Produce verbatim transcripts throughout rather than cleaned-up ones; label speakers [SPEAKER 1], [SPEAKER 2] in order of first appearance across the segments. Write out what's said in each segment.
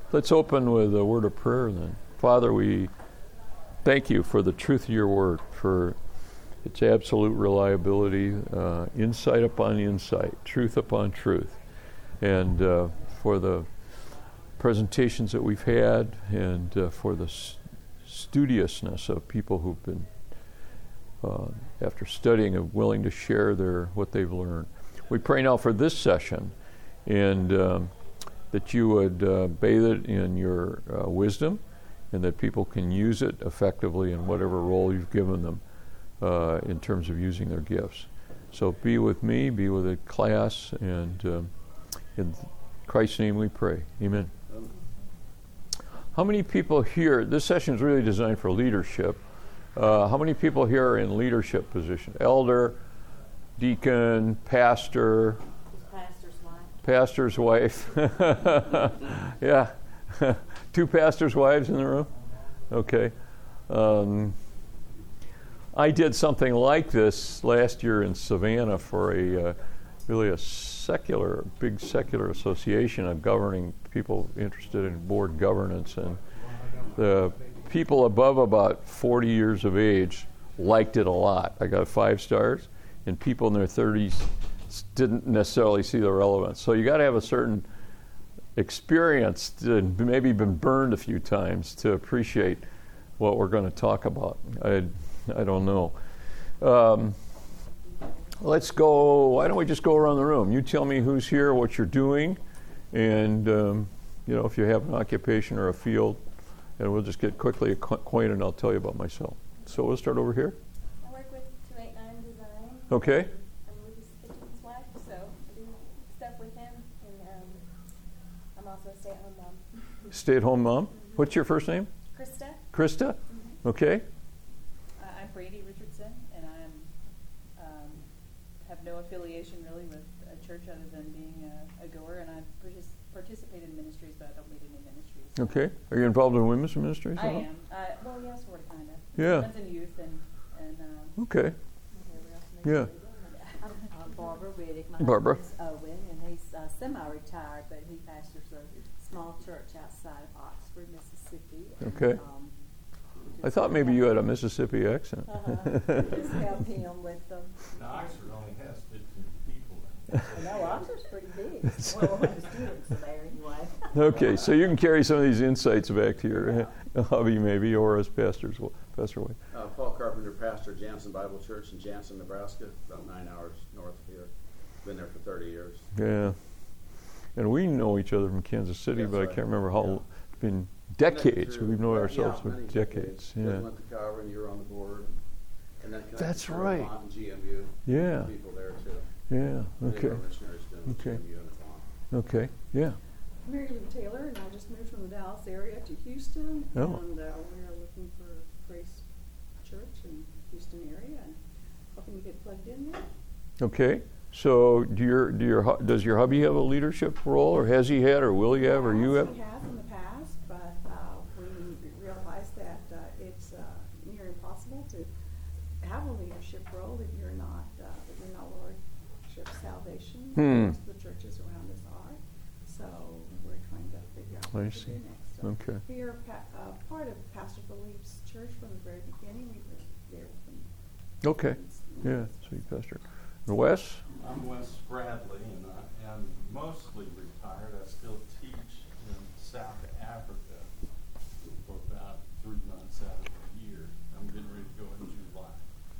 [SPEAKER 1] Let's open with a word of prayer then. Father, we thank you for the truth of your word, for its absolute reliability, uh, insight upon insight, truth upon truth, and uh, for the presentations that we've had, and uh, for the s- studiousness of people who've been, uh, after studying, are willing to share their what they've learned. We pray now for this session, and um, that you would uh, bathe it in your uh, wisdom, and that people can use it effectively in whatever role you've given them uh, in terms of using their gifts. So be with me, be with the class, and um, in Christ's name we pray. Amen. How many people here, this session is really designed for leadership. Uh, how many people here are in leadership position? Elder, deacon, pastor, pastor's wife. Yeah. Two pastors' wives in the room? Okay. Um, I did something like this last year in Savannah for a uh, really a secular, big secular association of governing people interested in board governance. And the people above about forty years of age liked it a lot. I got five stars, and people in their thirties didn't necessarily see the relevance. So you got to have a certain experience, and maybe been burned a few times to appreciate what we're going to talk about. I, I don't know. Um, let's go. Why don't we just go around the room? You tell me who's here, what you're doing, and um, you know, if you have an occupation or a field, and we'll just get quickly acquainted, and I'll tell you about myself. So we'll start over here.
[SPEAKER 2] I work with two eighty-nine Design.
[SPEAKER 1] Okay.
[SPEAKER 2] Also a stay-at-home mom.
[SPEAKER 1] Stay-at-home mom. What's your first name?
[SPEAKER 2] Krista.
[SPEAKER 1] Krista?
[SPEAKER 2] Mm-hmm.
[SPEAKER 1] Okay.
[SPEAKER 3] Uh, I'm Brady Richardson, and I'm um, have no affiliation really with a church other than being a, a goer, and I've partic- participated in ministries, but I don't lead any ministries.
[SPEAKER 1] Okay. Are you involved in women's ministries?
[SPEAKER 3] I am. Uh, well, yeah, sort of, kind of.
[SPEAKER 1] Yeah.
[SPEAKER 3] Women's and youth, and and. Um,
[SPEAKER 1] okay. Yeah.
[SPEAKER 4] I'm uh, Barbara Riddick. My
[SPEAKER 1] Barbara.
[SPEAKER 4] husband's Owen, and he's uh, semi-retired, but he pastors a small church outside of Oxford, Mississippi. And,
[SPEAKER 1] okay.
[SPEAKER 4] Um,
[SPEAKER 1] I thought maybe you had a Mississippi accent.
[SPEAKER 4] Uh-huh. Just help him with them.
[SPEAKER 5] Now, Oxford only has fifteen people.
[SPEAKER 4] No, Oxford's pretty big. Well, the students are there anyway.
[SPEAKER 1] Okay, so you can carry some of these insights back to your uh, hubby maybe, or as pastors, Pastor White.
[SPEAKER 6] Uh, Paul Carpenter, pastor of Jansen Bible Church in Jansen, Nebraska, about nine hours north of here. Been there for thirty years.
[SPEAKER 1] Yeah. And we know each other from Kansas City,
[SPEAKER 6] That's
[SPEAKER 1] but
[SPEAKER 6] right.
[SPEAKER 1] I can't remember how,
[SPEAKER 6] Yeah.
[SPEAKER 1] it's been decades.
[SPEAKER 6] Through,
[SPEAKER 1] We've known
[SPEAKER 6] yeah,
[SPEAKER 1] ourselves
[SPEAKER 6] yeah,
[SPEAKER 1] for
[SPEAKER 6] many
[SPEAKER 1] decades.
[SPEAKER 6] You
[SPEAKER 1] Yeah.
[SPEAKER 6] went to Calvary, you were on the board. And, and then
[SPEAKER 1] That's
[SPEAKER 6] to
[SPEAKER 1] right.
[SPEAKER 6] Vermont and G M U.
[SPEAKER 1] Yeah.
[SPEAKER 6] People there too.
[SPEAKER 1] Yeah.
[SPEAKER 6] Many
[SPEAKER 1] Okay.
[SPEAKER 6] of our missionaries doing
[SPEAKER 1] Okay.
[SPEAKER 6] G M U and Vermont.
[SPEAKER 1] Okay. Yeah.
[SPEAKER 7] Mary Lou Taylor, and I just moved from the Dallas area to Houston,
[SPEAKER 1] Oh.
[SPEAKER 7] and uh, we are looking for Grace Church in Houston area, and hoping to get plugged in there.
[SPEAKER 1] Okay. So do your do your hu- does your hubby have a leadership role, or has he had, or will he have, or you have?
[SPEAKER 7] He has in the past, but uh, we realize that uh, it's uh, near impossible to have a leadership role if you're not uh, if you're not Lordship Salvation.
[SPEAKER 1] Hmm.
[SPEAKER 7] Most of the churches around us are, so we're trying to figure out
[SPEAKER 1] I
[SPEAKER 7] what to
[SPEAKER 1] see.
[SPEAKER 7] do next. So
[SPEAKER 1] Okay.
[SPEAKER 7] we are pa- uh, part of Pastor Philippe's church from the very beginning. We were there with him.
[SPEAKER 1] Okay. Yeah. Sweet pastor. And Wes?
[SPEAKER 5] I'm Wes Bradley, and I am mostly retired. I still teach in South Africa for about three months out of the year. I'm getting ready to go in July.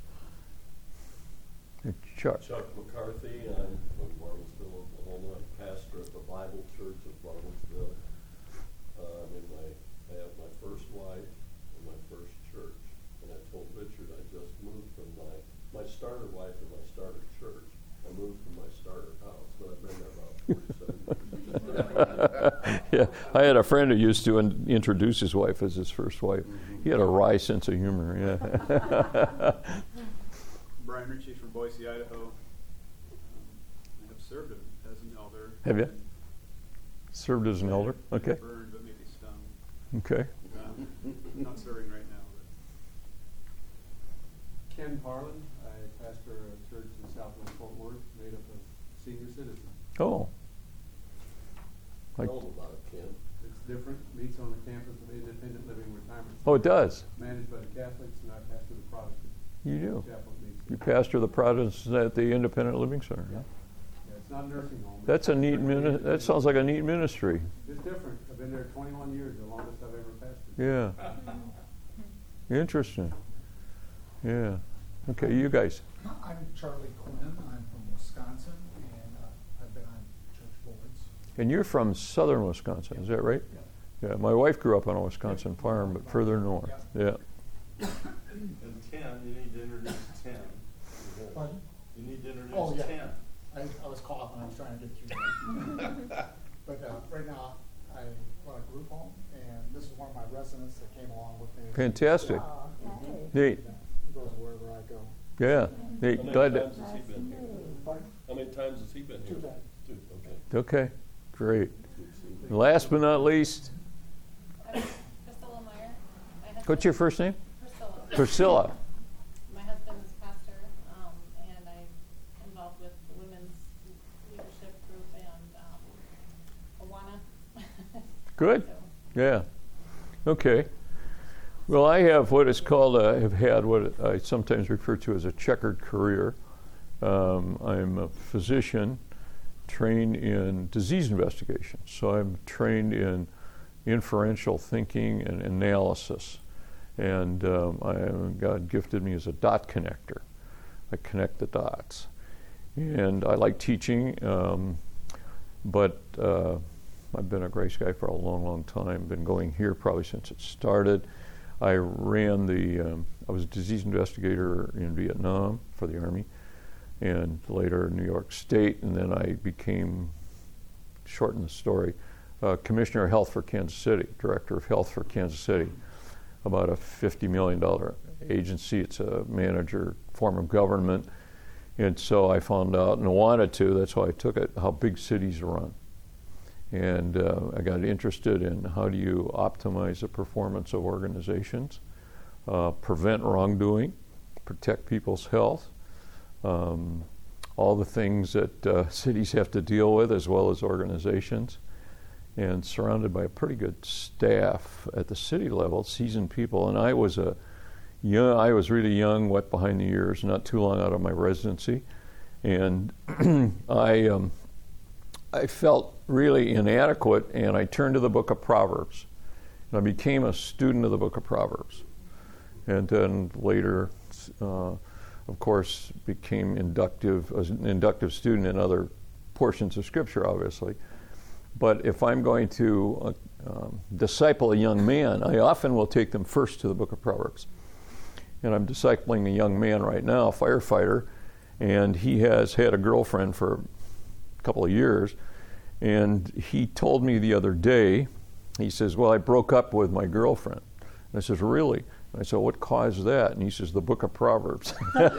[SPEAKER 1] And Chuck.
[SPEAKER 8] Chuck McCarthy. I'm from Martinsville, Oklahoma. I'm pastor of the Bible Church of Martinsville. Uh, I'm in my, I have my first wife and my first church. And I told Richard I just moved from my, my starter wife and my starter church. I moved from my starter house, but I've been there about forty-seven years.
[SPEAKER 1] Yeah, I had a friend who used to in- introduce his wife as his first wife.
[SPEAKER 6] Mm-hmm.
[SPEAKER 1] He had a wry sense of humor. Yeah.
[SPEAKER 9] Brian Ritchie from Boise, Idaho. Um, I have served as an elder.
[SPEAKER 1] Have you served as an elder? Okay.
[SPEAKER 9] Burned, but maybe stung.
[SPEAKER 1] Okay.
[SPEAKER 9] Um, not serving right now. But.
[SPEAKER 10] Ken Harlan. I pastor a church in Southwest Fort Worth, made up of senior citizens.
[SPEAKER 1] Oh.
[SPEAKER 8] Tell them about it, Ken.
[SPEAKER 10] It's different, meets on the campus of Independent Living Retirement.
[SPEAKER 1] Oh, it does?
[SPEAKER 10] Managed by the Catholics, and I pastor the Protestant
[SPEAKER 1] You do?
[SPEAKER 10] chapel that meets.
[SPEAKER 1] You pastor the Protestants at the Independent Living Center.
[SPEAKER 10] Yeah, it's not a nursing home.
[SPEAKER 1] That's a neat, mini- that sounds like a neat ministry.
[SPEAKER 10] It's different. I've been there twenty-one years, the longest I've ever pastored.
[SPEAKER 1] Yeah. Interesting. Yeah. Okay, you guys.
[SPEAKER 11] I'm Charlie Quinn. I'm from Wisconsin, and uh, I've been on church boards.
[SPEAKER 1] And you're from southern Wisconsin, is that right?
[SPEAKER 11] Yeah.
[SPEAKER 1] Yeah, my wife grew up on a Wisconsin farm, but further north. Yeah.
[SPEAKER 5] And Tim, you need to introduce Tim.
[SPEAKER 11] Pardon?
[SPEAKER 5] You need to introduce
[SPEAKER 11] Oh, yeah.
[SPEAKER 5] Tim.
[SPEAKER 11] I, I was coughing. I was trying to get through that. But uh, right now, I run a group home, and this is one of my residents that came along with me.
[SPEAKER 1] Fantastic.
[SPEAKER 4] Oh, okay.
[SPEAKER 1] Neat.
[SPEAKER 11] He goes wherever I go.
[SPEAKER 1] Yeah. Neat.
[SPEAKER 8] How many
[SPEAKER 1] Glad to,
[SPEAKER 8] times has he been here?
[SPEAKER 11] Pardon?
[SPEAKER 8] How many times has he been here?
[SPEAKER 11] Two times.
[SPEAKER 8] Two, okay.
[SPEAKER 1] okay. Great.
[SPEAKER 8] Good to see you.
[SPEAKER 1] Last but not least,
[SPEAKER 2] I'm Priscilla Meyer. My husband-
[SPEAKER 1] what's your first name?
[SPEAKER 2] Priscilla.
[SPEAKER 1] Priscilla.
[SPEAKER 2] My husband is pastor, um, and I'm involved with the women's leadership group and, um, Awana.
[SPEAKER 1] Good.
[SPEAKER 2] So,
[SPEAKER 1] Yeah. Okay. Well, I have what is called, a, have had what I sometimes refer to as a checkered career. Um, I'm a physician trained in disease investigation. So I'm trained in inferential thinking and analysis. And um, I, God gifted me as a dot connector. I connect the dots. And I like teaching, um, but uh, I've been a Grace guy for a long, long time. Been going here probably since it started. I ran the, um, I was a disease investigator in Vietnam for the Army, and later New York State, and then I became, shorten the story, uh, Commissioner of Health for Kansas City, Director of Health for Kansas City, about a fifty million dollars agency. It's a manager form of government. And so I found out, and I wanted to, that's why I took it, how big cities run. And uh, I got interested in how do you optimize the performance of organizations, uh, prevent wrongdoing, protect people's health, um, all the things that uh, cities have to deal with as well as organizations, and surrounded by a pretty good staff at the city level, seasoned people. And I was a young, I was really young, wet behind the ears, not too long out of my residency, and I. Um, I felt really inadequate, and I turned to the book of Proverbs. And I became a student of the book of Proverbs. And then later, uh, of course, became inductive, as an inductive student in other portions of Scripture, obviously. But if I'm going to uh, um, disciple a young man, I often will take them first to the book of Proverbs. And I'm discipling a young man right now, a firefighter, and he has had a girlfriend for couple of years, and he told me the other day, he says, well, I broke up with my girlfriend. And I says, really? And I said, what caused that? And he says, the book of Proverbs.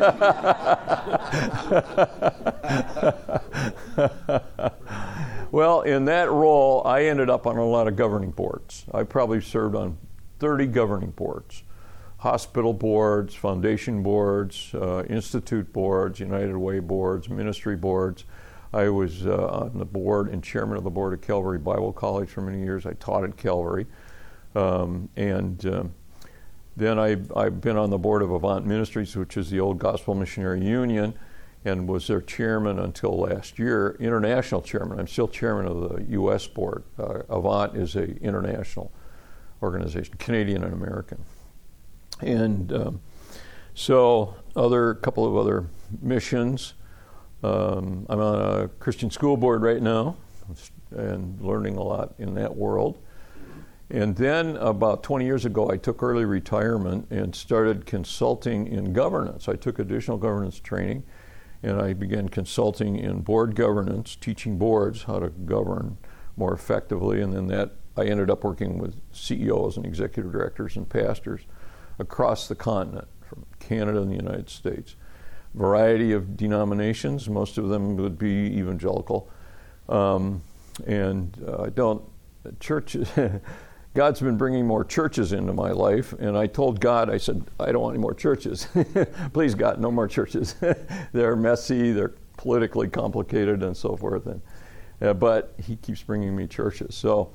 [SPEAKER 1] Well, in that role, I ended up on a lot of governing boards. I probably served on thirty governing boards. Hospital boards, foundation boards, uh, institute boards, United Way boards, ministry boards. I was uh, on the board and chairman of the board of Calvary Bible College for many years. I taught at Calvary. Um, and um, then I, I've been on the board of Avant Ministries, which is the old Gospel Missionary Union, and was their chairman until last year, international chairman. I'm still chairman of the U S board. Uh, Avant is a international organization, Canadian and American. And um, so other couple of other missions. Um, I'm on a Christian school board right now and learning a lot in that world. And then about twenty years ago, I took early retirement and started consulting in governance. I took additional governance training, and I began consulting in board governance, teaching boards how to govern more effectively. And then that I ended up working with C E Os and executive directors and pastors across the continent, from Canada and the United States. Variety of denominations, most of them would be evangelical. Um, and uh, I don't, church, God's been bringing more churches into my life, and I told God, I said, I don't want any more churches. Please, God, no more churches. They're messy, they're politically complicated, and so forth. And uh, but He keeps bringing me churches. So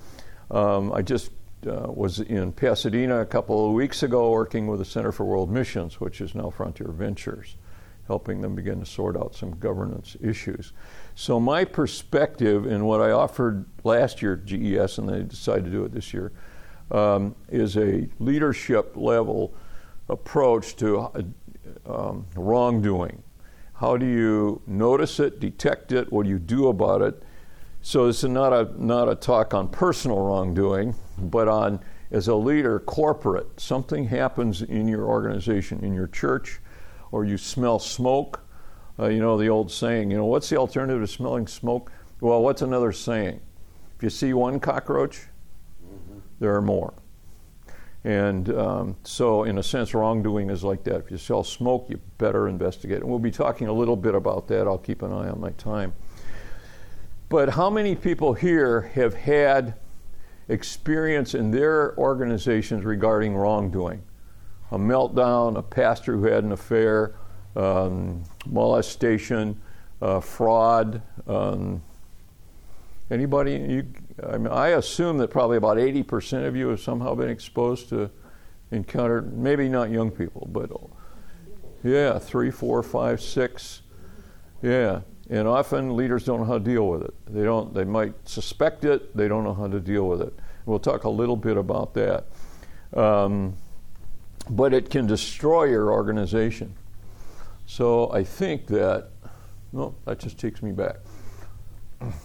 [SPEAKER 1] Um, I just uh, was in Pasadena a couple of weeks ago working with the Center for World Missions, which is now Frontier Ventures, helping them begin to sort out some governance issues. So my perspective in what I offered last year at G E S, and they decided to do it this year, um, is a leadership level approach to uh, um, wrongdoing. How do you notice it, detect it, what do you do about it? So this is not a not a talk on personal wrongdoing, but on, as a leader, corporate. Something happens in your organization, in your church, or you smell smoke. Uh, you know the old saying, you know, what's the alternative to smelling smoke? Well, what's another saying? If you see one cockroach, mm-hmm. there are more. And um, so, in a sense, wrongdoing is like that. If you smell smoke, you better investigate. And we'll be talking a little bit about that. I'll keep an eye on my time. But how many people here have had experience in their organizations regarding wrongdoing? A meltdown, a pastor who had an affair, um, molestation, uh, fraud. Um, anybody? You, I mean, I assume that probably about eighty percent of you have somehow been exposed to, encountered, maybe not young people, but yeah, three, four, five, six, yeah. And often leaders don't know how to deal with it. They don't. They might suspect it. They don't know how to deal with it. We'll talk a little bit about that. Um, but it can destroy your organization. So I think that, no, that just takes me back. Let's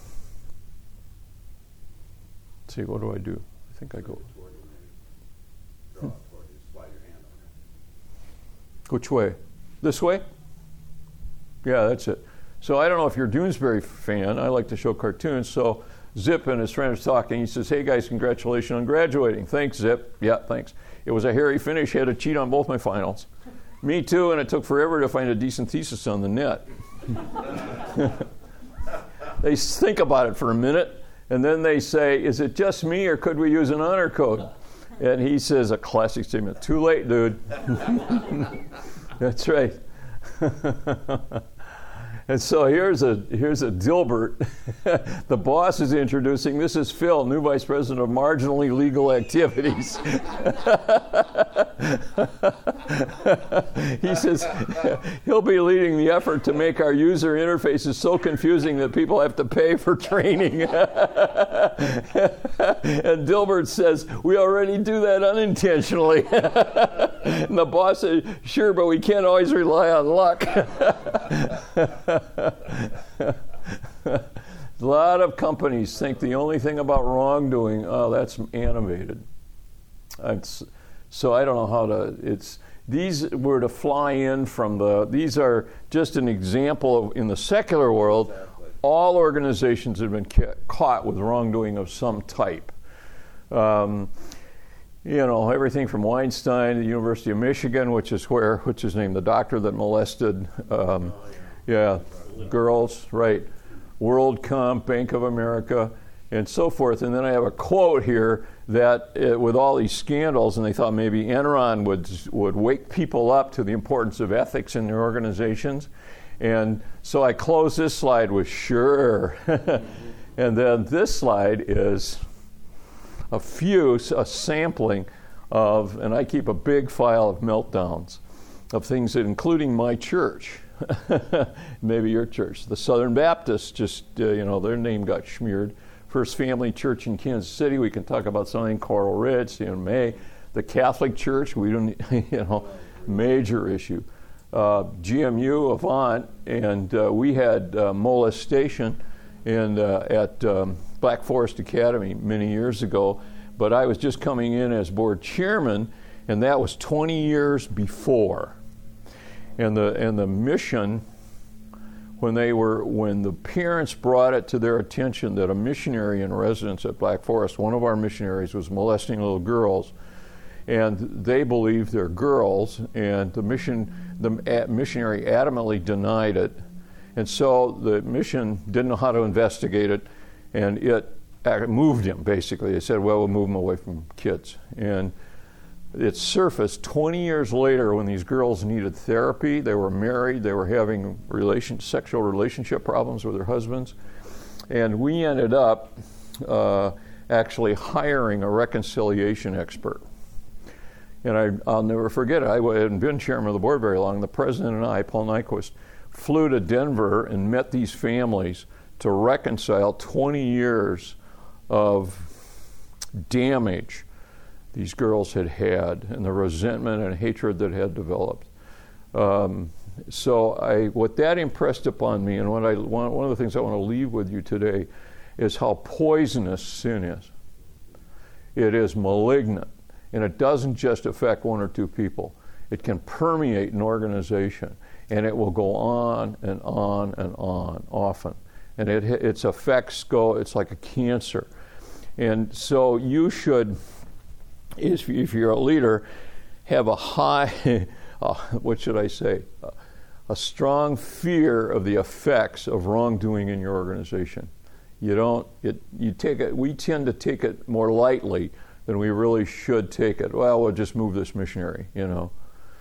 [SPEAKER 1] see, what do I do? I think I go.
[SPEAKER 6] Draw toward you, slide your hand on it.
[SPEAKER 1] Which way? This way? Yeah, that's it. So I don't know if you're a Doonesbury fan. I like to show cartoons. So Zip and his friend was talking. He says, hey, guys, congratulations on graduating. Thanks, Zip. Yeah, thanks. It was a hairy finish. Had to cheat on both my finals. Me too, and it took forever to find a decent thesis on the net. They think about it for a minute, and then they say, is it just me, or could we use an honor code? And he says, a classic statement, too late, dude. That's right. And so here's a here's a Dilbert. The boss is introducing. This is Phil, new vice president of marginally legal activities. He says he'll be leading the effort to make our user interfaces so confusing that people have to pay for training. And Dilbert says we already do that unintentionally. And the boss says, sure, but we can't always rely on luck. A lot of companies think the only thing about wrongdoing, oh, that's animated. It's, so I don't know how to, it's, these were to fly in from the, these are just an example of, in the secular world, exactly. All organizations have been ca- caught with wrongdoing of some type. Um, You know, everything from Weinstein to the University of Michigan, which is where, which is named the doctor that molested, um, yeah, girls, right? WorldCom, Bank of America, and so forth. And then I have a quote here that uh, with all these scandals, and they thought maybe Enron would would wake people up to the importance of ethics in their organizations. And so I close this slide with sure. And then this slide is a few, a sampling of, and I keep a big file of meltdowns of things that, including my church, maybe your church. The Southern Baptists just, uh, you know, their name got smeared. First Family Church in Kansas City, we can talk about something, Coral Ridge, you know, May. The Catholic Church, we don't, you know, major issue. Uh, G M U, Avant, and uh, we had uh, molestation in, uh, at um, Black Forest Academy many years ago, but I was just coming in as board chairman, and that was twenty years before. And the and the mission, when they were when the parents brought it to their attention that a missionary in residence at Black Forest, one of our missionaries, was molesting little girls, and they believed they're girls, and the mission the missionary adamantly denied it, and so the mission didn't know how to investigate it, and it moved him, basically. They said, well, we'll move him away from kids. And it surfaced twenty years later when these girls needed therapy. They were married. They were having relation, sexual relationship problems with their husbands. And we ended up uh, actually hiring a reconciliation expert. And I, I'll never forget it. I hadn't been chairman of the board very long. The president and I, Paul Nyquist, flew to Denver and met these families to reconcile twenty years of damage these girls had had and the resentment and hatred that had developed. Um, so I, what that impressed upon me, and what I, one, one of the things I want to leave with you today, is how poisonous sin is. It is malignant. And it doesn't just affect one or two people. It can permeate an organization, and it will go on and on and on, often. And it, its effects go, it's like a cancer. And so you should, if, if you're a leader, have a high, uh, what should I say, uh, a strong fear of the effects of wrongdoing in your organization. You don't, it, you take it, we tend to take it more lightly than we really should take it. Well, we'll just move this missionary, you know.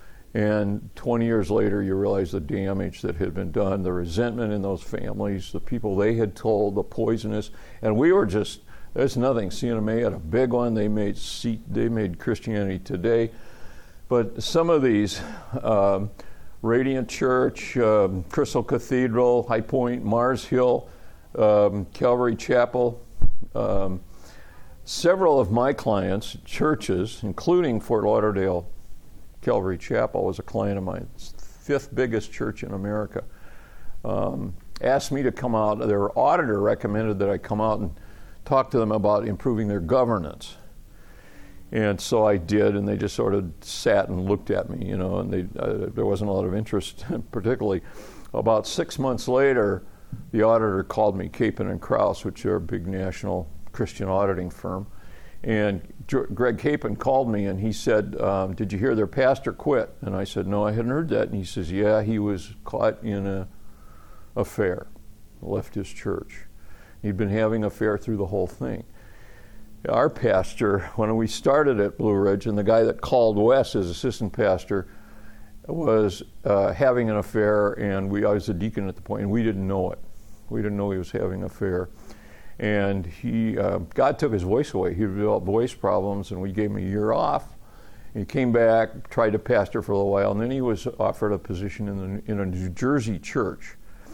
[SPEAKER 1] And twenty years later, you realize the damage that had been done, the resentment in those families, the people they had told, the poisonous. And we were just, there's nothing. C N M A had a big one. They made they made Christianity Today. But some of these, um, Radiant Church, um, Crystal Cathedral, High Point, Mars Hill, um, Calvary Chapel, um, several of my clients, churches, including Fort Lauderdale Calvary Chapel, was a client of mine, it's the fifth biggest church in America, um, asked me to come out. Their auditor recommended that I come out and talk to them about improving their governance. And so I did, and they just sort of sat and looked at me, you know, and they, uh, there wasn't a lot of interest, particularly. About six months later, the auditor called me, Capon and Krause, which are a big national Christian auditing firm. And Greg Capon called me and he said, um, did you hear their pastor quit? And I said, no, I hadn't heard that. And he says, yeah, he was caught in a affair, left his church. He'd been having an affair through the whole thing. Our pastor, when we started at Blue Ridge, and the guy that called Wes as assistant pastor was uh, having an affair, and we I was a deacon at the point, and we didn't know it. We didn't know he was having an affair. And he, uh, God took his voice away. He developed voice problems, and we gave him a year off. He came back, tried to pastor for a little while, and then he was offered a position in, the, in a New Jersey church.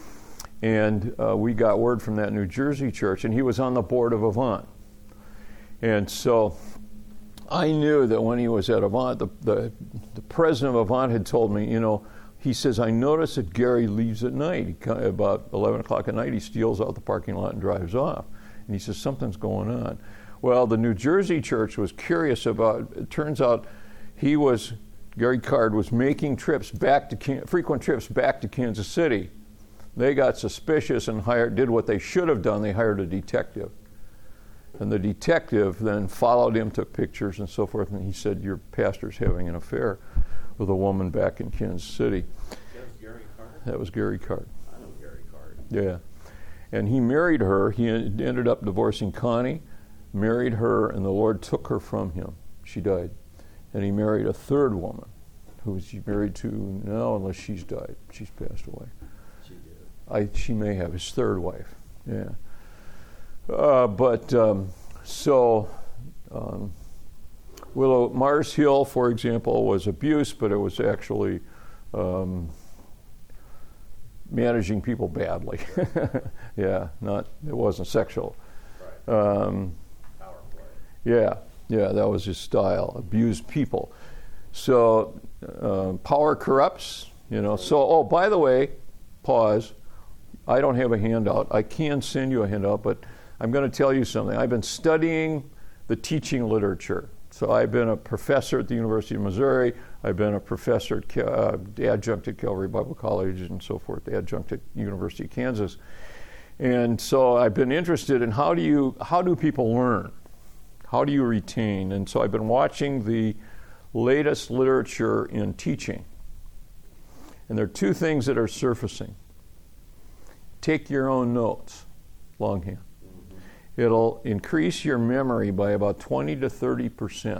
[SPEAKER 1] And uh, we got word from that New Jersey church, and he was on the board of Avant. And so I knew that when he was at Avant, the, the, the president of Avant had told me, you know, he says, I noticed that Gary leaves at night. He, about eleven o'clock at night, he steals out the parking lot and drives off. And he says, something's going on. Well, the New Jersey church was curious about, it turns out he was, Gary Card was making trips back to, frequent trips back to Kansas City. They got suspicious and hired, did what they should have done. They hired a detective. And the detective then followed him, took pictures and so forth, and he said, your pastor's having an affair with a woman back in Kansas City.
[SPEAKER 6] That was Gary Card?
[SPEAKER 1] That was Gary Card.
[SPEAKER 6] I know Gary Card.
[SPEAKER 1] Yeah. And he married her. He ended up divorcing Connie, married her, and the Lord took her from him. She died. And he married a third woman, who he's married to now, unless she's died. She's passed away.
[SPEAKER 6] She did.
[SPEAKER 1] I, she may have, his third wife. Yeah. Uh, but, um, so... Um, Willow Mars Hill, for example, was abuse, but it was actually um, managing people badly. yeah, not it wasn't sexual.
[SPEAKER 6] Right.
[SPEAKER 1] Um,
[SPEAKER 6] Power play.
[SPEAKER 1] yeah, yeah, that was his style. Abuse people. So uh, power corrupts. You know. So oh, by the way, pause. I don't have a handout. I can send you a handout, but I'm going to tell you something. I've been studying the teaching literature. So I've been a professor at the University of Missouri. I've been a professor at uh, adjunct at Calvary Bible College and so forth, adjunct at University of Kansas. And so I've been interested in how do you how do people learn? How do you retain? And so I've been watching the latest literature in teaching. And there are two things that are surfacing. Take your own notes, longhand. It'll increase your memory by about twenty to thirty percent.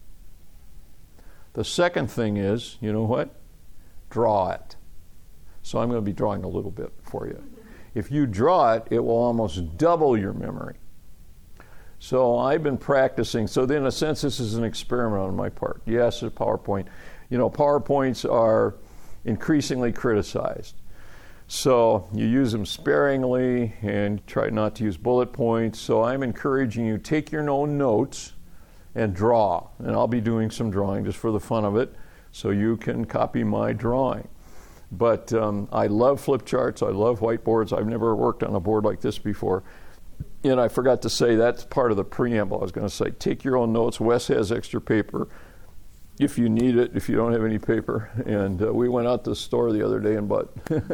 [SPEAKER 1] The second thing is, you know what? Draw it. So I'm going to be drawing a little bit for you. If you draw it, it will almost double your memory. So I've been practicing. So in a sense, this is an experiment on my part. Yes, a PowerPoint. You know, PowerPoints are increasingly criticized. So you use them sparingly and try not to use bullet points. So I'm encouraging you, take your own notes and draw. And I'll be doing some drawing just for the fun of it, so you can copy my drawing. But um, I love flip charts. I love whiteboards. I've never worked on a board like this before. And I forgot to say, that's part of the preamble. I was going to say, take your own notes. Wes has extra paper if you need it, if you don't have any paper. And uh, we went out to the store the other day and bought,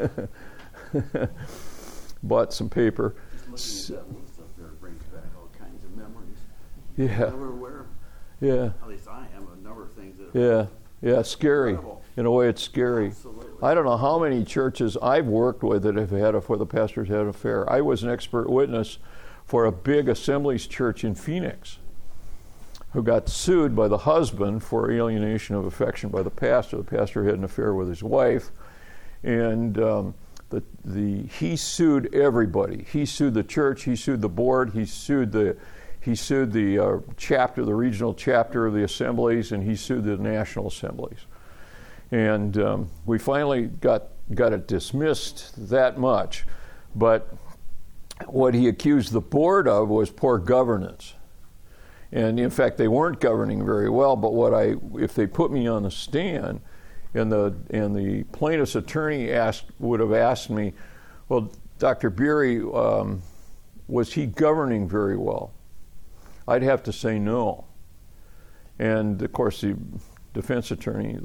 [SPEAKER 1] bought some paper.
[SPEAKER 6] Just looking at that list up there brings back all kinds of memories.
[SPEAKER 1] Yeah.
[SPEAKER 6] Never aware.
[SPEAKER 1] Yeah.
[SPEAKER 6] At least I am of a number of things that.
[SPEAKER 1] Yeah. Yeah, scary.
[SPEAKER 6] Incredible.
[SPEAKER 1] In a way, it's scary.
[SPEAKER 6] Absolutely.
[SPEAKER 1] I don't know how many churches I've worked with that have had a, where the pastors had an affair. I was an expert witness for a big Assemblies church in Phoenix who got sued by the husband for alienation of affection by the pastor. The pastor had an affair with his wife, and um, the the he sued everybody. He sued the church. He sued the board. He sued the he sued the uh, chapter, the regional chapter of the Assemblies, and he sued the national assemblies. And um, we finally got got it dismissed that much, but what he accused the board of was poor governance. And in fact, they weren't governing very well. But what I, if they put me on the stand, and the and the plaintiff's attorney asked would have asked me, well, Doctor Beery, um, was he governing very well? I'd have to say no. And of course, the defense attorney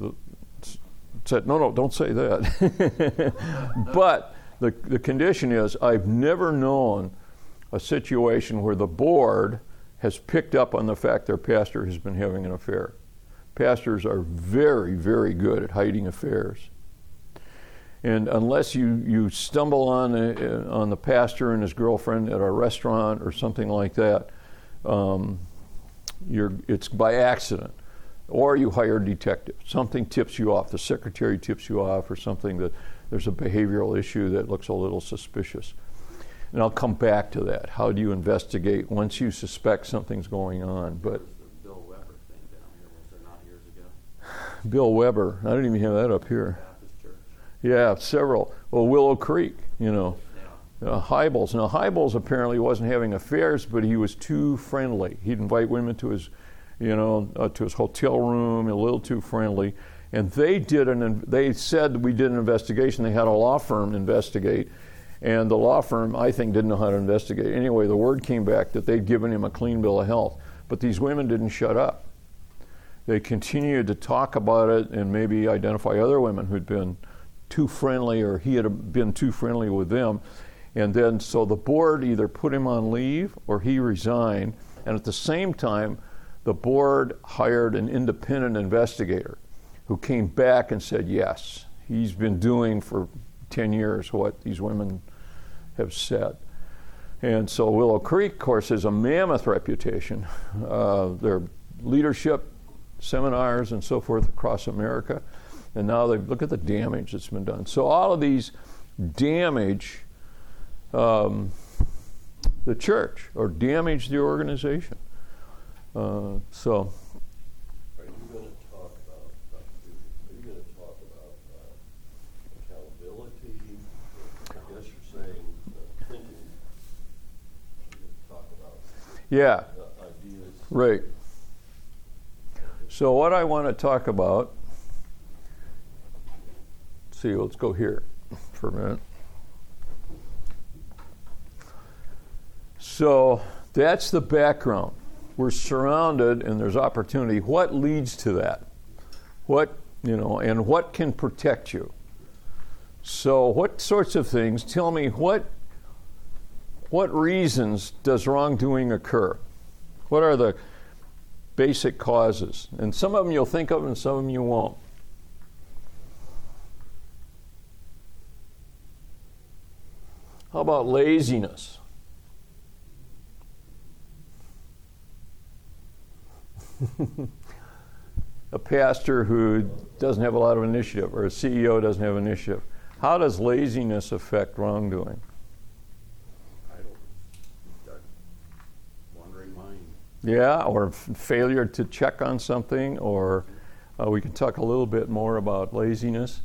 [SPEAKER 1] said, no, no, don't say that. But the the condition is, I've never known a situation where the board has picked up on the fact their pastor has been having an affair. Pastors are very, very good at hiding affairs. And unless you, you stumble on a, on the pastor and his girlfriend at a restaurant or something like that, um, you're, it's by accident. Or you hire a detective. Something tips you off. The secretary tips you off, or something that there's a behavioral issue that looks a little suspicious. And I'll come back to that. How do you investigate once you suspect something's going on? But
[SPEAKER 6] The Bill Weber thing down here, was there not years ago?
[SPEAKER 1] Bill Weber, I didn't even have that up here.
[SPEAKER 6] Baptist Church.
[SPEAKER 1] Yeah, several. Well, Willow Creek, you know. Uh, Hybels. Now, Hybels apparently wasn't having affairs, but he was too friendly. He'd invite women to his, you know, uh, to his hotel room, a little too friendly. And they did an. They said we did an investigation. They had a law firm investigate. And the law firm, I think, didn't know how to investigate. Anyway, the word came back that they'd given him a clean bill of health. But these women didn't shut up. They continued to talk about it and maybe identify other women who'd been too friendly, or he had been too friendly with them. And then, so the board either put him on leave or he resigned. And at the same time, the board hired an independent investigator who came back and said, yes, he's been doing for ten years what these women have said. And so Willow Creek, of course, has a mammoth reputation. Uh, their leadership seminars and so forth across America. And now they look at the damage that's been done. So all of these damage um, the church or damage the organization. Uh, so.
[SPEAKER 8] Are you going to talk about, are you going to talk about uh, accountability? I guess you're saying uh, thinking. You're going to talk about
[SPEAKER 1] Yeah.
[SPEAKER 8] uh, ideas.
[SPEAKER 1] Right. So what I want to talk about, let's see, let's go here for a minute. So that's the background. We're surrounded and there's opportunity. What leads to that? What, you know, and what can protect you? So what sorts of things, tell me what what reasons does wrongdoing occur? What are the basic causes? And some of them you'll think of and some of them you won't. How about laziness? A pastor who doesn't have a lot of initiative, or a C E O doesn't have initiative. How does laziness affect wrongdoing?
[SPEAKER 6] I don't. Wandering mind.
[SPEAKER 1] Yeah, or f- failure to check on something, or uh, we can talk a little bit more about laziness.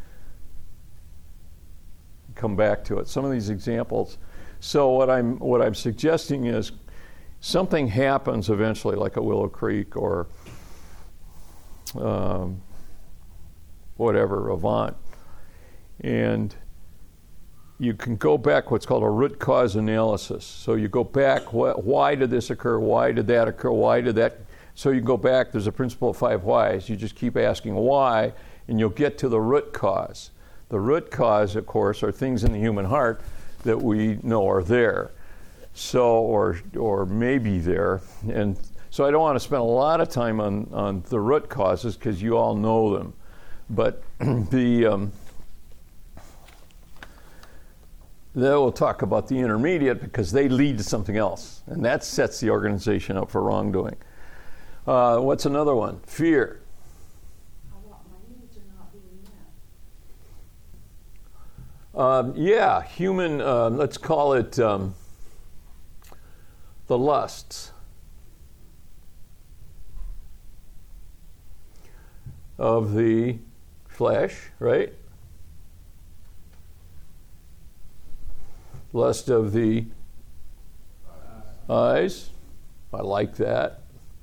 [SPEAKER 1] Come back to it. Some of these examples. So what I'm what I'm suggesting is something happens eventually, like a Willow Creek or um, whatever, Avant, and you can go back what's called a root cause analysis. So you go back, wh- why did this occur? Why did that occur? Why did that? So you go back, there's a principle of five whys. You just keep asking why, and you'll get to the root cause. The root cause, of course, are things in the human heart that we know are there. So, or or maybe there. And so I don't want to spend a lot of time on, on the root causes because you all know them. But the... Um, Then we'll talk about the intermediate because they lead to something else, and that sets the organization up for wrongdoing. Uh, what's another one? Fear.
[SPEAKER 4] I want my needs are not being met.
[SPEAKER 1] Um, yeah, human, uh, let's call it um, the lusts of the flesh, right? Lust of the eyes. I like that.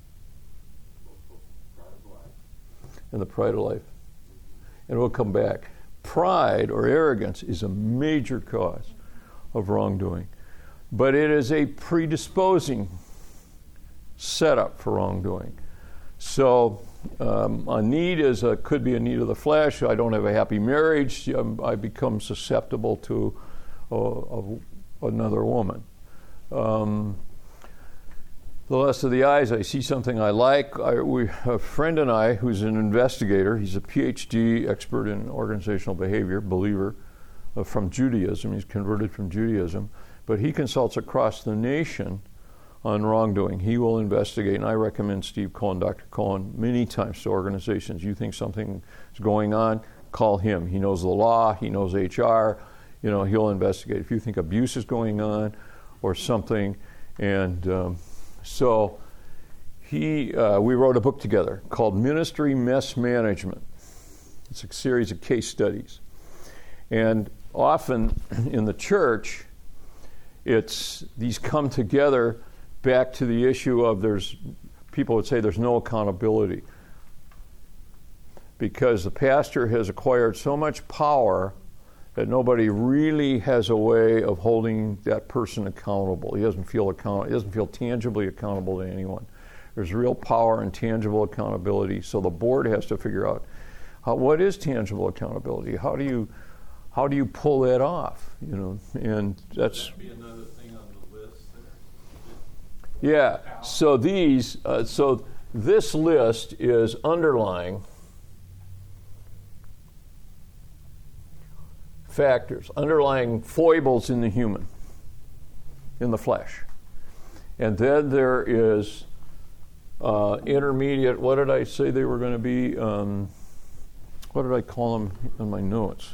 [SPEAKER 1] And the pride of life. And we'll come back. Pride or arrogance is a major cause of wrongdoing. But it is a predisposing setup for wrongdoing. So um, a need is a, could be a need of the flesh. I don't have a happy marriage. Um, I become susceptible to of another woman. Um, the lust of the eyes, I see something I like. I, we, a friend and I, who's an investigator, he's a P H D expert in organizational behavior, believer, uh, from Judaism. He's converted from Judaism. But he consults across the nation on wrongdoing. He will investigate, and I recommend Steve Cohen, Doctor Cohen, many times to organizations. You think something is going on, call him. He knows the law, he knows H R. You know, he'll investigate. If you think abuse is going on or something. And um, so he, uh, we wrote a book together called Ministry Mess Management. It's a series of case studies. And often in the church, it's these come together back to the issue of there's, people would say there's no accountability. Because the pastor has acquired so much power that nobody really has a way of holding that person accountable. He doesn't feel account- he doesn't feel tangibly accountable to anyone. There's real power and tangible accountability. So the board has to figure out how, what is tangible accountability. How do you how do you pull that off? You know, and that's
[SPEAKER 5] Would that be another thing on the list there?
[SPEAKER 1] yeah. So these uh, so this list is underlying factors, underlying foibles in the human, in the flesh. And then there is uh, intermediate, what did I say they were going to be? Um, what did I call them in my notes?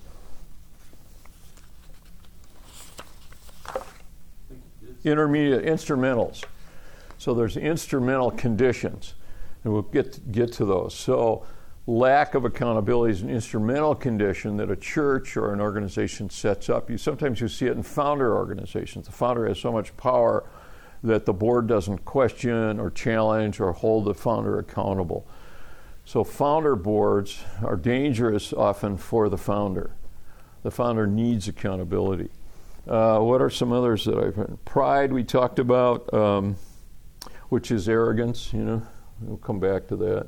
[SPEAKER 1] Intermediate, instrumentals. So there's instrumental conditions, and we'll get get to those. So lack of accountability is an instrumental condition that a church or an organization sets up. You sometimes you see it in founder organizations. The founder has so much power that the board doesn't question or challenge or hold the founder accountable. So founder boards are dangerous often for the founder. The founder needs accountability. Uh, what are some others that I've heard? Pride we talked about, um, which is arrogance, you know. We'll come back to that.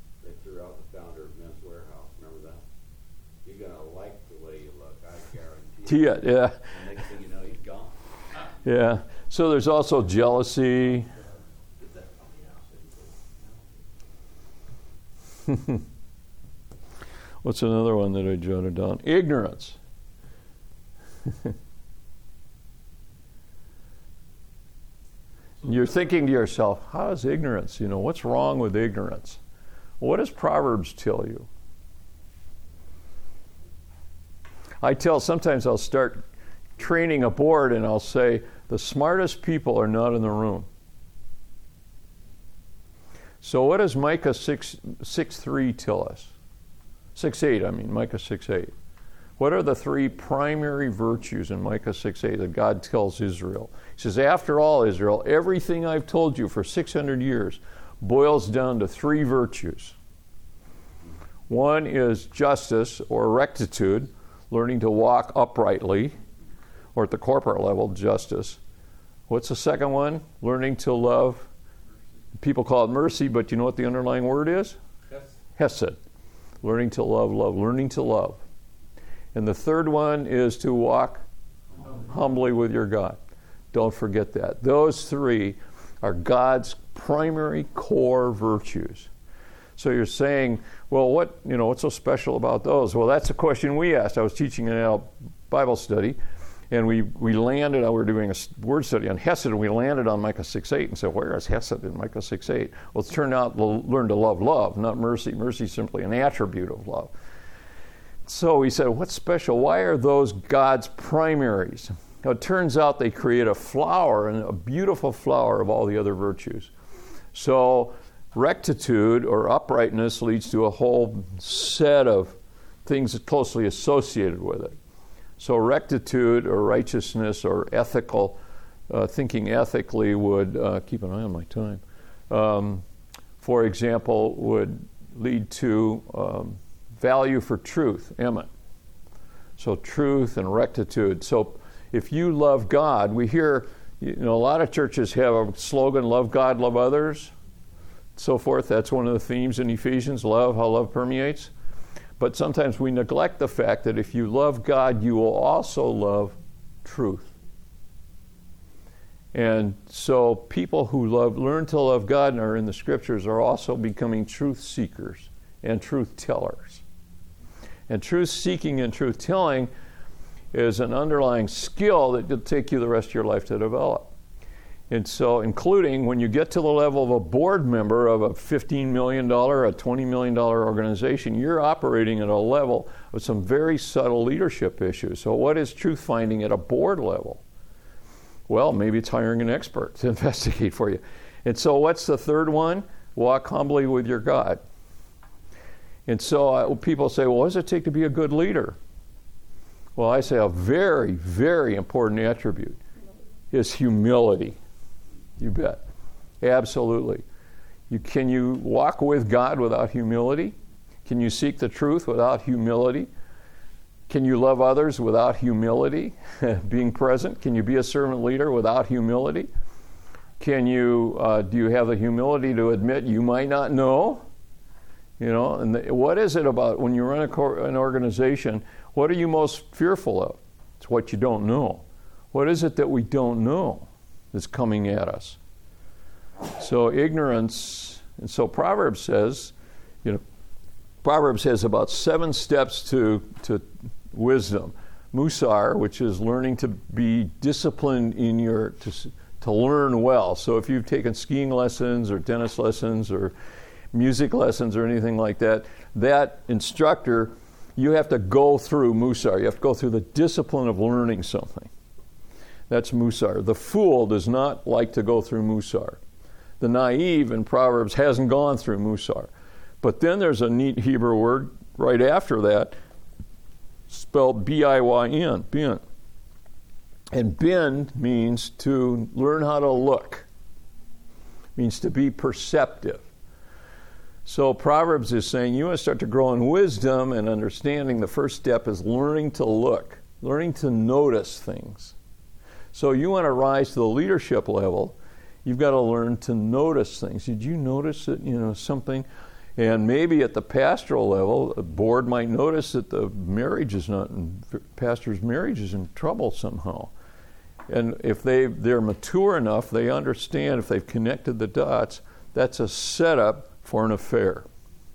[SPEAKER 1] Yeah, yeah.
[SPEAKER 6] Next thing you know, he's gone.
[SPEAKER 1] Yeah. So there's also jealousy. What's another one that I jotted down? Ignorance. You're thinking to yourself, how is ignorance? You know, what's wrong with ignorance? What does Proverbs tell you? I tell, sometimes I'll start training a board and I'll say, the smartest people are not in the room. So what does Micah six, six three tell us? six eight, I mean, Micah six eight. What are the three primary virtues in Micah six eight that God tells Israel? He says, after all, Israel, everything I've told you for six hundred years boils down to three virtues. One is justice or rectitude, learning to walk uprightly, or at the corporate level, justice. What's the second one? Learning to love. People call it mercy, but you know what the underlying word is?
[SPEAKER 10] Yes.
[SPEAKER 1] Hesed. Learning to love, love, learning to love. And the third one is to walk humbly with your God. Don't forget that. Those three are God's primary core virtues. So you're saying, well, what, you know, what's so special about those? Well, that's a question we asked. I was teaching an adult Bible study, and we, we landed on, we were doing a word study on Hesed, and we landed on Micah six eight and said, where is Hesed in Micah six eight? Well, it turned out to learn to love love, not mercy. Mercy is simply an attribute of love. So we said, what's special? Why are those God's primaries? Now, it turns out they create a flower, and a beautiful flower of all the other virtues. So rectitude or uprightness leads to a whole set of things closely associated with it. So rectitude or righteousness or ethical, uh, thinking ethically would, uh, keep an eye on my time, um, for example, would lead to um, value for truth, Emmett. So truth and rectitude. So if you love God, we hear, you know, a lot of churches have a slogan, love God, love others, so forth. That's one of the themes in Ephesians, love, how love permeates. But sometimes we neglect the fact that if you love God, you will also love truth. And so people who love, learn to love God and are in the Scriptures are also becoming truth seekers and truth tellers. And truth seeking and truth telling is an underlying skill that will take you the rest of your life to develop. And so, including when you get to the level of a board member of a fifteen million dollars, a twenty million dollars organization, you're operating at a level of some very subtle leadership issues. So what is truth finding at a board level? Well, maybe it's hiring an expert to investigate for you. And so what's the third one? Walk humbly with your God. And so uh, people say, well, what does it take to be a good leader? Well, I say a very, very important attribute is humility. You bet. Absolutely. You, can you walk with God without humility? Can you seek the truth without humility? Can you love others without humility? Being present. Can you be a servant leader without humility? Can you, uh, do you have the humility to admit you might not know? You know, and the, what is it about when you run a cor- an organization, what are you most fearful of? It's what you don't know. What is it that we don't know that's coming at us? So ignorance, and so Proverbs says, you know, Proverbs has about seven steps to, to wisdom. Musar, which is learning to be disciplined in your, to, to learn well. So if you've taken skiing lessons or tennis lessons or music lessons or anything like that, that instructor, you have to go through Musar. You have to go through the discipline of learning something. That's Musar. The fool does not like to go through Musar. The naive in Proverbs hasn't gone through Musar. But then there's a neat Hebrew word right after that, spelled B I Y N, bin. And bin means to learn how to look, means to be perceptive. So Proverbs is saying you want to start to grow in wisdom and understanding. The first step is learning to look, learning to notice things. So you want to rise to the leadership level, you've got to learn to notice things. Did you notice that, you know, something? And maybe at the pastoral level, a board might notice that the marriage is not, in, pastor's marriage is in trouble somehow. And if they, they're mature enough, they understand, if they've connected the dots, that's a setup for an affair.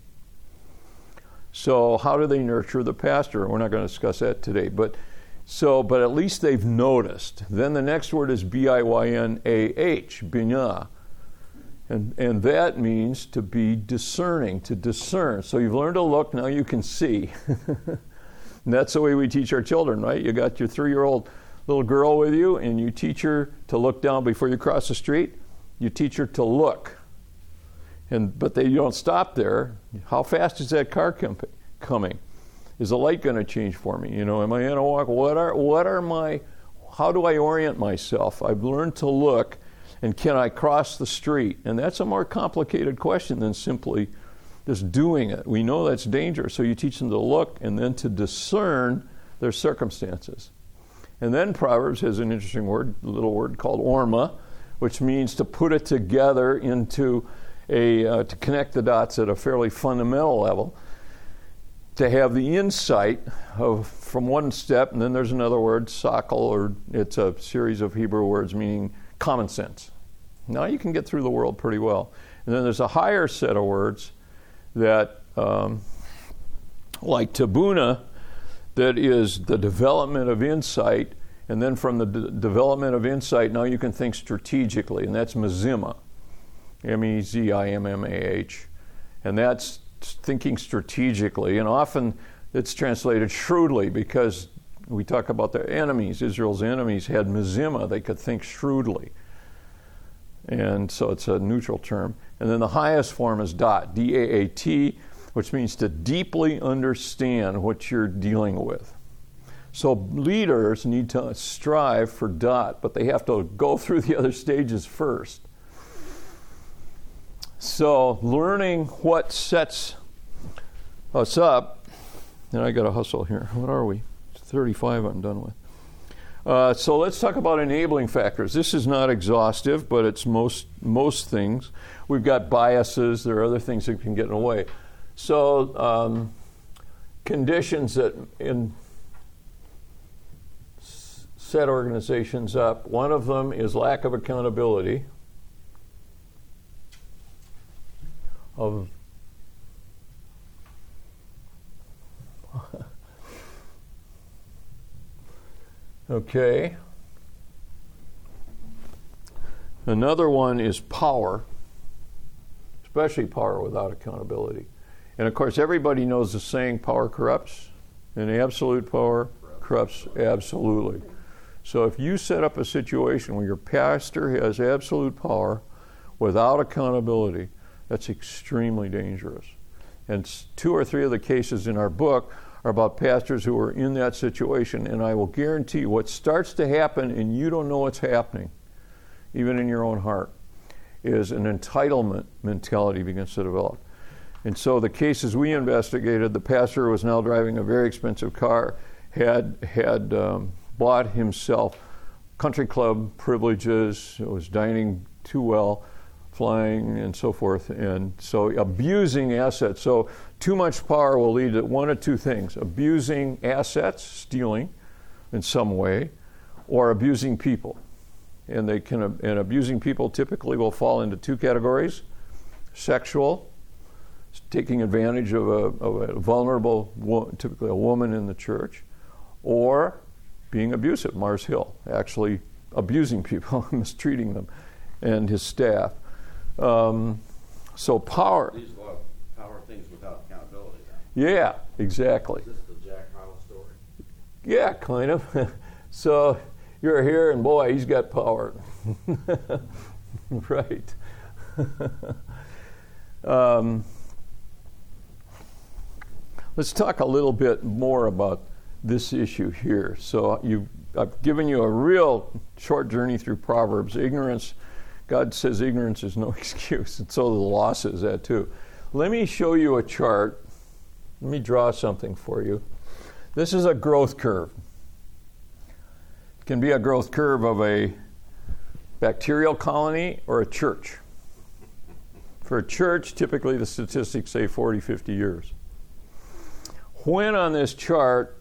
[SPEAKER 1] So how do they nurture the pastor? We're not going to discuss that today. But so, but at least they've noticed. Then the next word is B I Y N A H, binah. And, and that means to be discerning, to discern. So you've learned to look, now you can see. And that's the way we teach our children, right? You got your three-year-old little girl with you, and you teach her to look down before you cross the street. You teach her to look. And but they don't stop there. How fast is that car com- coming? Is the light going to change for me? You know, am I going to walk? What are what are my? How do I orient myself? I've learned to look, and can I cross the street? And that's a more complicated question than simply just doing it. We know that's dangerous, so you teach them to look and then to discern their circumstances. And then Proverbs has an interesting word, a little word called orma, which means to put it together into a, uh, to connect the dots at a fairly fundamental level, to have the insight of from one step, and then there's another word, sakel, or it's a series of Hebrew words meaning common sense. Now you can get through the world pretty well. And then there's a higher set of words that, um, like tabuna, that is the development of insight, and then from the d- development of insight, now you can think strategically, and that's mezima, M E Z I M M A H, and that's thinking strategically, and often it's translated shrewdly because we talk about their enemies. Israel's enemies had mezima, they could think shrewdly, and so it's a neutral term. And then the highest form is dot, D A A T, which means to deeply understand what you're dealing with. So leaders need to strive for dot, but they have to go through the other stages first. So learning what sets us up, and I got to hustle here. What are we? thirty-five I'm done with. Uh, so let's talk about enabling factors. This is not exhaustive, but it's most most things. We've got biases. There are other things that can get in the way. So um, conditions that in s- set organizations up. One of them is lack of accountability. Of okay. Another one is power, especially power without accountability. And of course, everybody knows the saying, power corrupts, and absolute power corrupts absolutely. So if you set up a situation where your pastor has absolute power without accountability, that's extremely dangerous. And two or three of the cases in our book are about pastors who are in that situation, and I will guarantee you what starts to happen and you don't know what's happening, even in your own heart, is an entitlement mentality begins to develop. And so the cases we investigated, the pastor was now driving a very expensive car, had had um, bought himself country club privileges, was dining too well, flying and so forth, and so abusing assets. So too much power will lead to one of two things: abusing assets, stealing in some way, or abusing people. And they can, and abusing people typically will fall into two categories: sexual, taking advantage of a, of a vulnerable, wo- typically a woman in the church, or being abusive. Mars Hill, actually abusing people, mistreating them, and his staff. Um, so power.
[SPEAKER 6] These are a lot of power things without accountability.
[SPEAKER 1] Yeah, exactly.
[SPEAKER 6] Is this the Jack Harlow story?
[SPEAKER 1] Yeah, kind of. So you're here, and boy, he's got power. Right. um, let's talk a little bit more about this issue here. So you, I've given you a real short journey through Proverbs. Ignorance, God says ignorance is no excuse, and so the law says that too. Let me show you a chart. Let me draw something for you. This is a growth curve. It can be a growth curve of a bacterial colony or a church. For a church, typically the statistics say forty, fifty years. When on this chart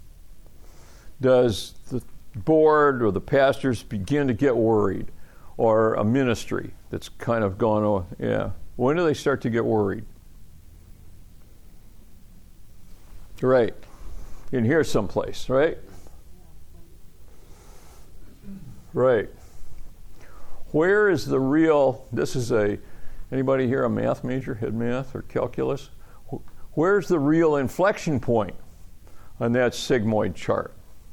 [SPEAKER 1] does the board or the pastors begin to get worried, or a ministry that's kind of gone, oh, yeah, when do they start to get worried? Right. In here someplace, right? Right. Where is the real, this is a, anybody here a math major, head math or calculus? Where's the real inflection point on that sigmoid chart?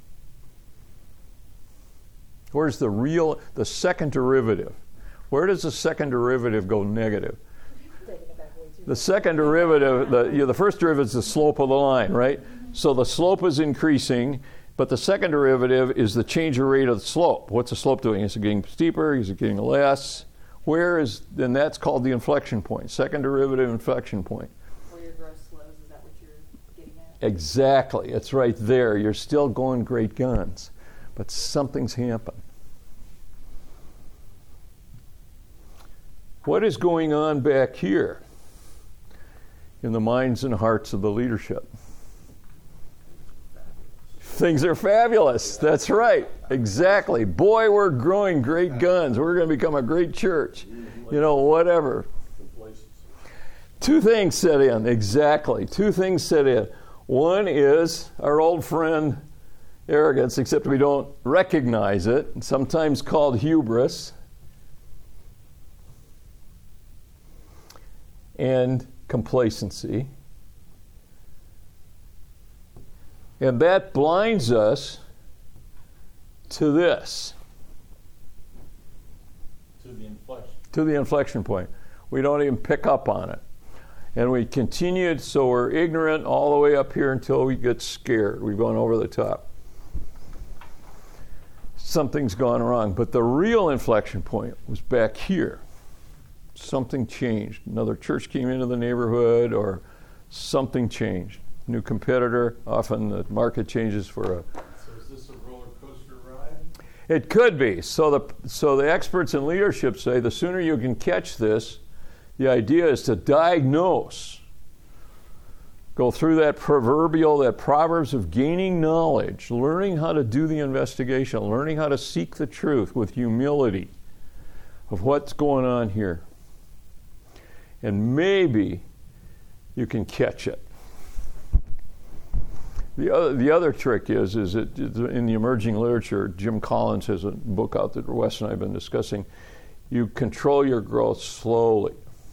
[SPEAKER 1] Where's the real, the second derivative? Where does the second derivative go negative? The second derivative, the, you know, the first derivative is the slope of the line, right? So the slope is increasing, but the second derivative is the change of rate of the slope. What's the slope doing? Is it getting steeper? Is it getting less? Where is, then that's called the inflection point. Second derivative inflection point.
[SPEAKER 3] Where your growth slows, is that what you're getting at?
[SPEAKER 1] Exactly. It's right there. You're still going great guns, but something's happened. What is going on back here in the minds and hearts of the leadership? Things are fabulous. That's right. Exactly. Boy, we're growing great guns. We're going to become a great church. You know, whatever. Two things set in. Exactly. Two things set in. One is our old friend arrogance, except we don't recognize it, sometimes called hubris. And complacency. And that blinds us to this.
[SPEAKER 5] To the inflection.
[SPEAKER 1] To the inflection point. We don't even pick up on it. And we continue, so we're ignorant all the way up here until we get scared. We've gone over the top. Something's gone wrong. But the real inflection point was back here. Something changed. Another church came into the neighborhood, or something changed. New competitor, often the market changes for a...
[SPEAKER 5] So is this a roller coaster ride?
[SPEAKER 1] It could be. So the so the experts in leadership say the sooner you can catch this, the idea is to diagnose. Go through that proverbial, that Proverbs of gaining knowledge, learning how to do the investigation, learning how to seek the truth with humility of what's going on here. And maybe you can catch it. The other, the other trick is, is that in the emerging literature, Jim Collins has a book out that Wes and I have been discussing. You control your growth slowly.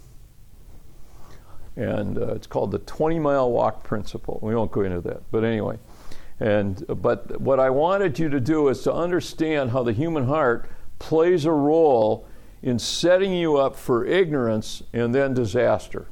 [SPEAKER 1] And uh, it's called the twenty-mile walk principle. We won't go into that, but anyway. And but what I wanted you to do is to understand how the human heart plays a role in setting you up for ignorance and then disaster.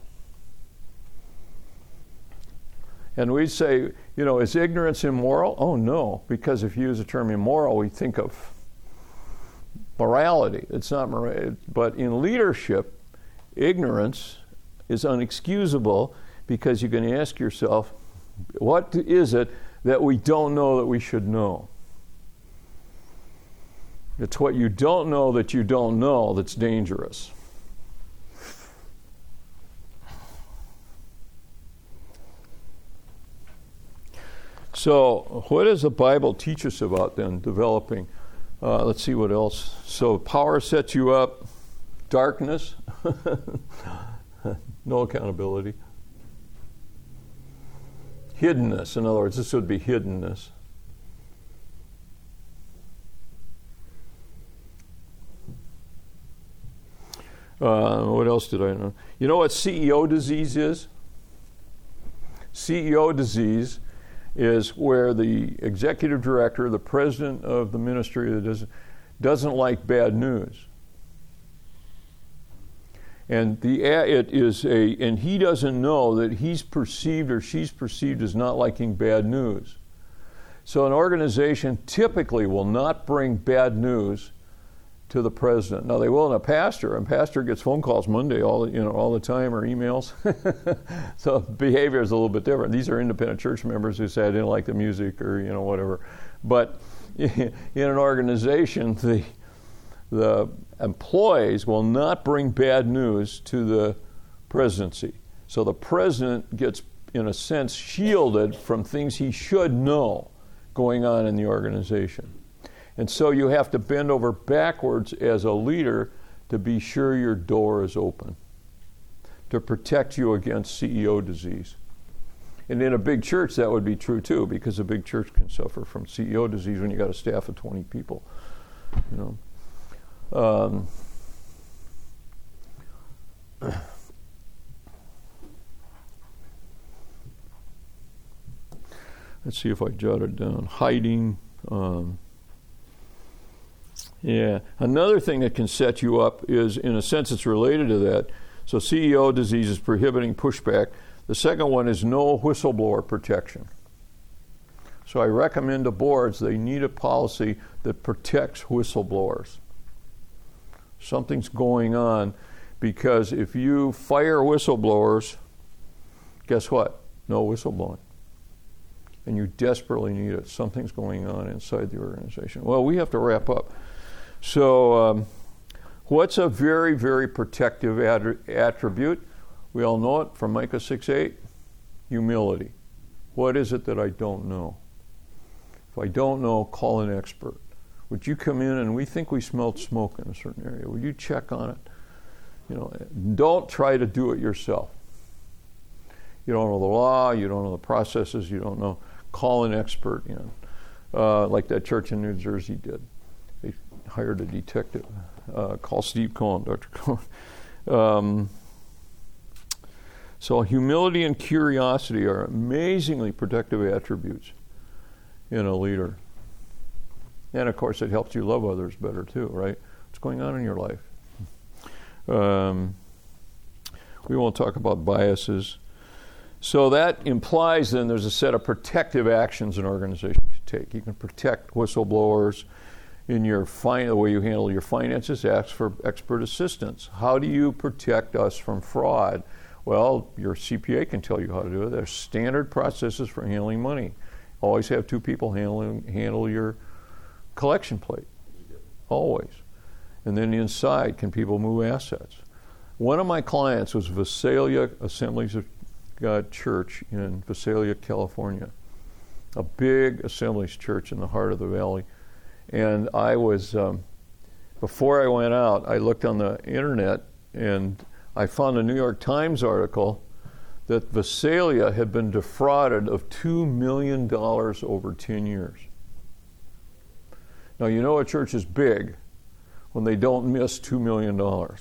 [SPEAKER 1] And we'd say, you know, is ignorance immoral? Oh, no, because if you use the term immoral, we think of morality. It's not moral. But in leadership, ignorance is unexcusable, because you can ask yourself, what is it that we don't know that we should know? It's what you don't know that you don't know that's dangerous. So, what does the Bible teach us about then developing? Uh, let's see what else. So, power sets you up. Darkness. No accountability. Hiddenness. In other words, this would be hiddenness. Uh, what else did I know? You know what C E O disease is? C E O disease is where the executive director, the president of the ministry, that doesn't, doesn't like bad news. And the it is a, and he doesn't know that he's perceived or she's perceived as not liking bad news. So an organization typically will not bring bad news to the president. Now they will in a pastor, and pastor gets phone calls Monday all you know all the time, or emails. So behavior is a little bit different. These are independent church members who say I didn't like the music or you know whatever. But in an organization, the the employees will not bring bad news to the presidency. So the president gets, in a sense, shielded from things he should know going on in the organization. And so you have to bend over backwards as a leader to be sure your door is open, to protect you against C E O disease. And in a big church, that would be true too, because a big church can suffer from C E O disease when you got a staff of twenty people. You know. Um, let's see if I jotted down. Hiding. Um, yeah. Another thing that can set you up is, in a sense, it's related to that. So C E O diseases prohibiting pushback. The second one is no whistleblower protection. So I recommend to boards they need a policy that protects whistleblowers. Something's going on, because if you fire whistleblowers, guess what? No whistleblowing. And you desperately need it. Something's going on inside the organization. Well, we have to wrap up. So um, what's a very, very protective ad- attribute? We all know it from Micah six eight. Humility. What is it that I don't know? If I don't know, call an expert. Would you come in and we think we smelled smoke in a certain area? Would you check on it? You know, don't try to do it yourself. You don't know the law, you don't know the processes, you don't know. Call an expert in, uh, like that church in New Jersey did. They hired a detective. Uh, call Steve Cohen, Doctor Cohen. Um, so humility and curiosity are amazingly protective attributes in a leader. And of course, it helps you love others better too, right? What's going on in your life? Um, we won't talk about biases. So that implies then there's a set of protective actions an organization can take. You can protect whistleblowers in your fin- the way you handle your finances. Ask for expert assistance. How do you protect us from fraud? Well, your C P A can tell you how to do it. There's standard processes for handling money. Always have two people handling handle your collection plate. Always. And then inside, can people move assets? One of my clients was Visalia Assemblies of God Church in Visalia, California. A big Assemblies church in the heart of the valley. And I was, um, before I went out, I looked on the internet and I found a New York Times article that Visalia had been defrauded of two million dollars over ten years. Now, you know a church is big when they don't miss two million dollars.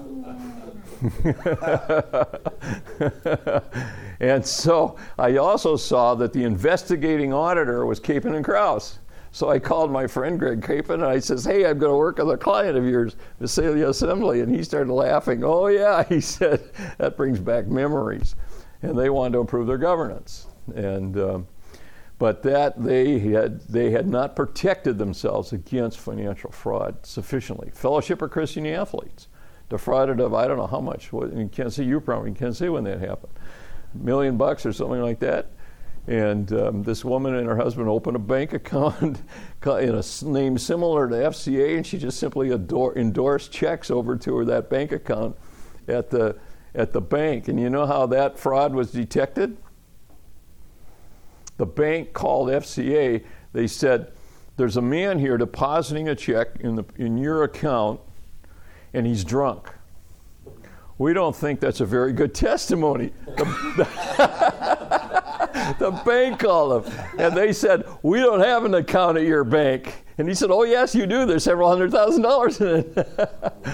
[SPEAKER 1] And so I also saw that the investigating auditor was Capon and Krause. So I called my friend Greg Capon and I says, hey, I'm going to work with a client of yours, Visalia Assembly. And he started laughing. Oh, yeah, he said, that brings back memories. And they wanted to improve their governance. And um, but that they had they had not protected themselves against financial fraud sufficiently. Fellowship of Christian Athletes defrauded of I don't know how much. You can't see you probably can't see when that happened. A million bucks or something like that. And um, this woman and her husband opened a bank account in a name similar to F C A, and she just simply ador- endorsed checks over to her that bank account at the at the bank. And you know how that fraud was detected? The bank called F C A. They said, there's a man here depositing a check in the in your account, and he's drunk. We don't think that's a very good testimony. The, the, the bank called him, and they said, we don't have an account at your bank. And he said, oh, yes, you do. There's several hundred thousand dollars in it.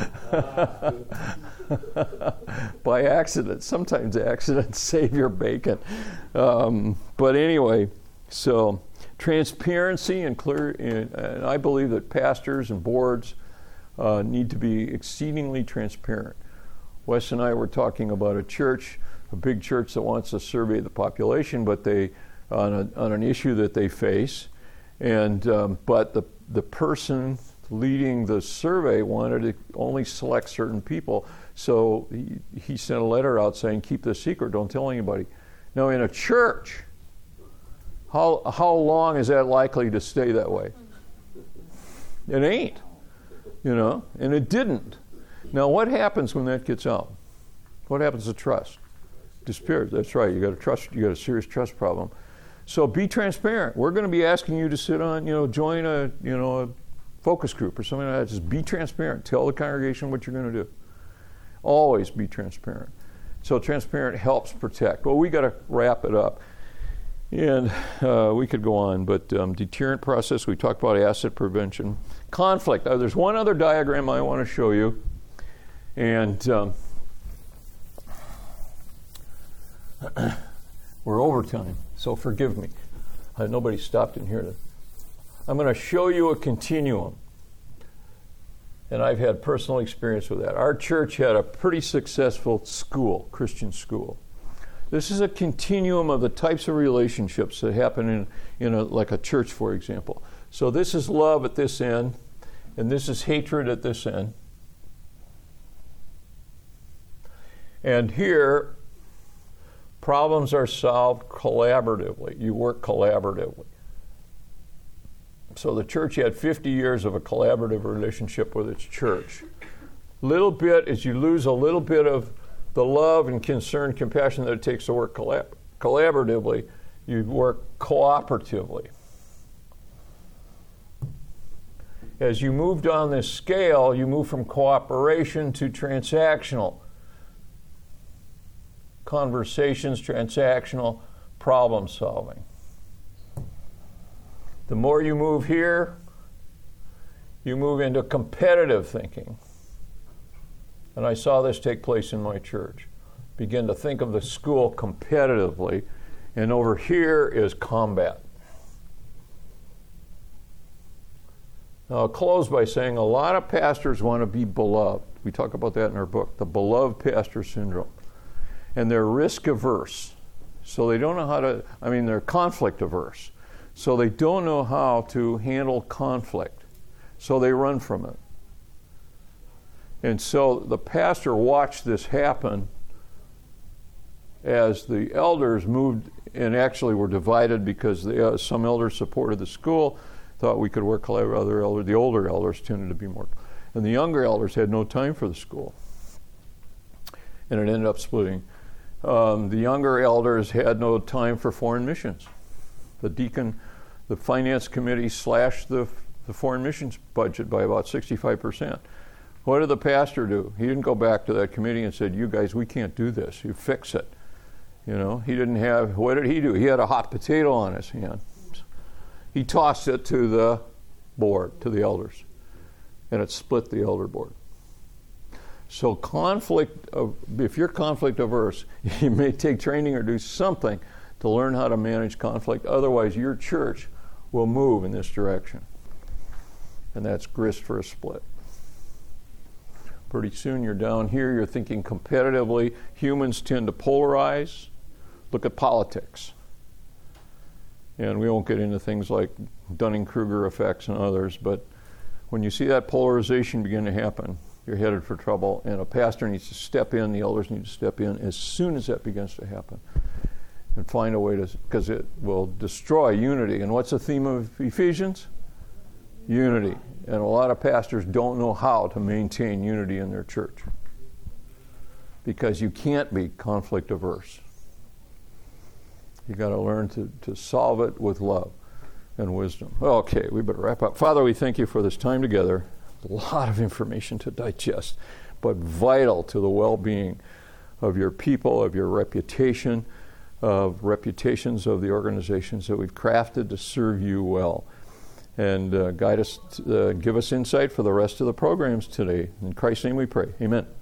[SPEAKER 1] By accident. Sometimes accidents save your bacon. Um, but anyway, so transparency and clear, and, and I believe that pastors and boards uh, need to be exceedingly transparent. Wes and I were talking about a church, a big church that wants to survey the population, but they on, a, on an issue that they face, and um, but the the person leading the survey wanted to only select certain people, so he, he sent a letter out saying, "Keep this secret, don't tell anybody." Now, in a church, how how long is that likely to stay that way? It ain't, you know, and it didn't. Now, what happens when that gets out? What happens to trust? Disappears. That's right. You got a trust. You got a serious trust problem. So be transparent. We're going to be asking you to sit on, you know, join a, you know, a focus group or something like that. Just be transparent. Tell the congregation what you're going to do. Always be transparent. So transparent helps protect. Well, we got to wrap it up, and uh, we could go on, but um, deterrent process. We talked about asset prevention, conflict. Uh, there's one other diagram I want to show you. And um, we're over time, so forgive me. Uh, nobody stopped in here to. I'm going to show you a continuum. And I've had personal experience with that. Our church had a pretty successful school, Christian school. This is a continuum of the types of relationships that happen in, in a, like a church, for example. So this is love at this end, and this is hatred at this end. And here, problems are solved collaboratively. You work collaboratively. So the church had fifty years of a collaborative relationship with its church. Little bit, as you lose a little bit of the love and concern, compassion that it takes to work collab- collaboratively, you work cooperatively. As you move down this scale, you move from cooperation to transactional conversations, transactional problem solving. The more you move here, you move into competitive thinking. And I saw this take place in my church. Begin to think of the school competitively, and over here is combat. Now, I'll close by saying a lot of pastors want to be beloved. We talk about that in our book, the beloved pastor syndrome. And they're risk averse. So they don't know how to, I mean, they're conflict averse. So they don't know how to handle conflict. So they run from it. And so the pastor watched this happen as the elders moved and actually were divided because the, uh, some elders supported the school, thought we could work collaboratively. Other elders, the older elders tended to be more, and the younger elders had no time for the school. And it ended up splitting. Um, the younger elders had no time for foreign missions. The deacon, the finance committee slashed the, the foreign missions budget by about sixty-five percent. What did the pastor do? He didn't go back to that committee and said, you guys, we can't do this. You fix it. You know, he didn't have, what did he do? He had a hot potato on his hand. He tossed it to the board, to the elders, and it split the elder board. So conflict, of, if you're conflict averse, you may take training or do something to learn how to manage conflict. Otherwise, your church will move in this direction. And that's grist for a split. Pretty soon you're down here, you're thinking competitively. Humans tend to polarize. Look at politics. And we won't get into things like Dunning-Kruger effects and others, but when you see that polarization begin to happen, you're headed for trouble, and a pastor needs to step in, the elders need to step in as soon as that begins to happen and find a way to, because it will destroy unity. And what's the theme of Ephesians? Unity. And a lot of pastors don't know how to maintain unity in their church because you can't be conflict averse. You got to learn to, to solve it with love and wisdom. Okay, we better wrap up. Father, we thank you for this time together. A lot of information to digest, but vital to the well-being of your people, of your reputation, of reputations of the organizations that we've crafted to serve you well. And uh, guide us, uh, give us insight for the rest of the programs today. In Christ's name we pray. Amen.